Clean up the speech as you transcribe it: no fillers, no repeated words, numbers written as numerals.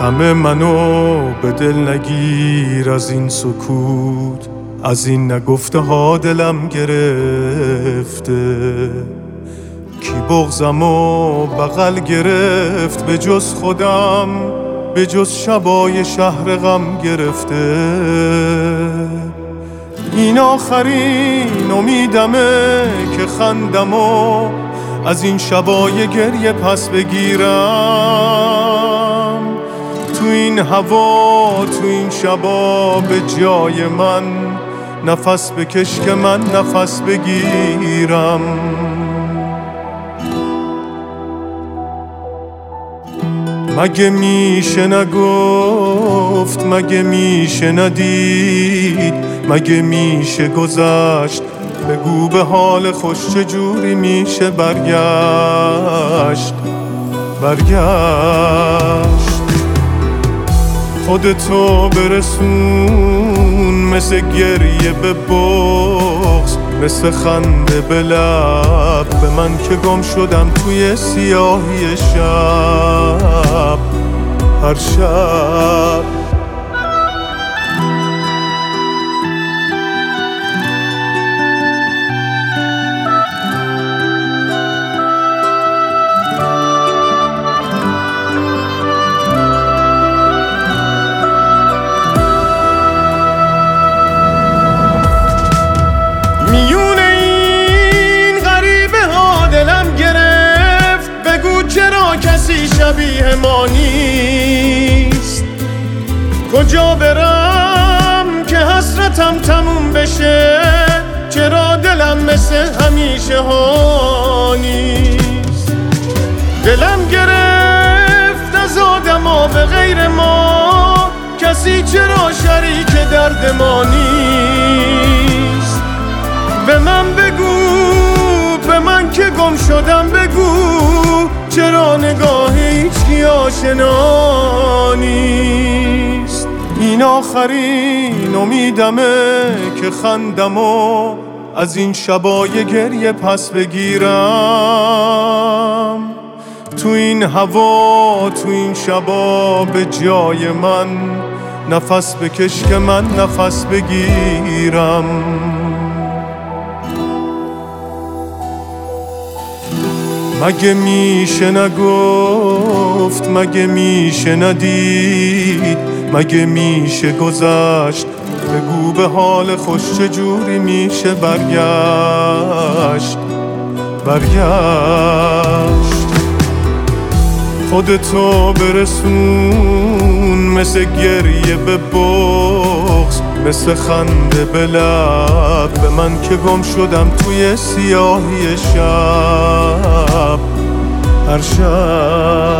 غم منو به دل نگیر از این سکوت، از این نگفته ها دلم گرفته. کی بغضمو بغل گرفت به جز خودم، به جز شبای شهر غم گرفته. این آخرین امیدمه که خندمو از این شبای گریه پس بگیرم. تو این هوا تو این شبا به جای من نفس بکش که من نفس بگیرم. مگه میشه نگفت، مگه میشه ندید، مگه میشه گذشت؟ بگو به حال خوش چجوری میشه برگشت. خودتو برسون مثل گریه به بغض، مثل خنده به لب به من که گم شدم توی سیاهی شب. هر شب میون این غریبه ها دلم گرفت، بگو چرا کسی شبیه ما نیست؟ کجا برم که حسرتم تموم بشه؟ چرا دلم مثل همیشه ها نیست؟ دلم گرفت از آدما به غیر ما، کسی چرا شریک درد ما نیست؟ به من بگو، به من که گم شدم بگو، چرا نگاه هیچکی آشنا نیست؟ این آخرین امیدمه که خندمو از این شبای گریه پس بگیرم. تو این هوا تو این شبا به جای من نفس بکش که من نفس بگیرم. مگه میشه نگفت، مگه میشه ندید، مگه میشه گذشت؟ بگو به حال خوش چجوری میشه برگشت. خودتو برسون مثل گریه به بغض، مثل خنده به لب به من که گم شدم توی سیاهی شب. هر شب